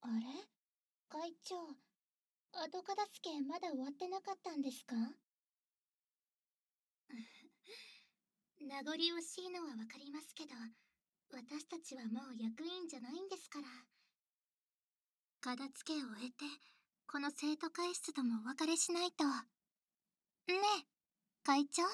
あれ、会長、後片付けまだ終わってなかったんですか？名残惜しいのはわかりますけど、私たちはもう役員じゃないんですから。片付けを終えて、この生徒会室ともお別れしないと。ねえ、会長？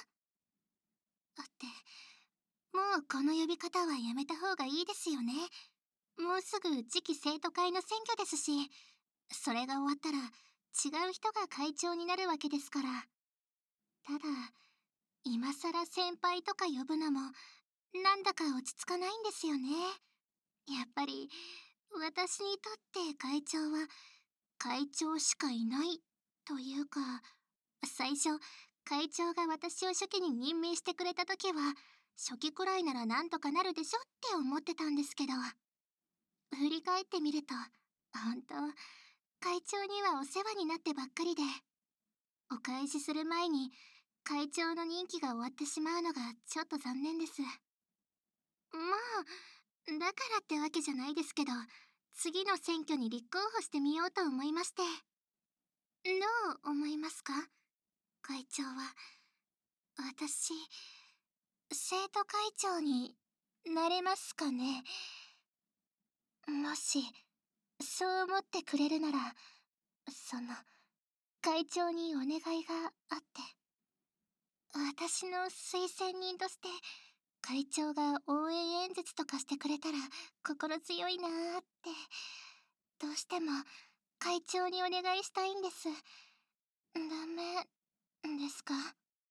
もうこの呼び方はやめた方がいいですよね。もうすぐ次期生徒会の選挙ですし、それが終わったら違う人が会長になるわけですから。ただ、今更先輩とか呼ぶのもなんだか落ち着かないんですよね。やっぱり私にとって会長は会長しかいないというか、最初会長が私を初期に任命してくれた時は初期くらいならなんとかなるでしょって思ってたんですけど、振り返ってみると本当会長にはお世話になってばっかりで、お返しする前に会長の任期が終わってしまうのがちょっと残念です。まあ、だからってわけじゃないですけど、次の選挙に立候補してみようと思いまして。どう思いますか、会長は？私、生徒会長になれますかね？もし、そう思ってくれるなら、その、会長にお願いがあって。私の推薦人として、会長が応援演説とかしてくれたら心強いなーって。どうしても会長にお願いしたいんです。ダメですか？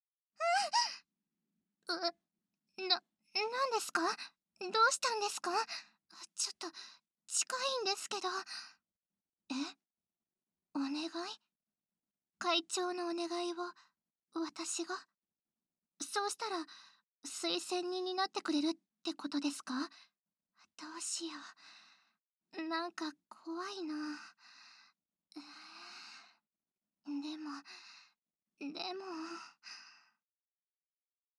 なんですか？どうしたんですか？ちょっと近いんですけど。え、お願い？会長のお願いを私が？そうしたら推薦人になってくれるってことですか？どうしよう。なんか怖いな。でも、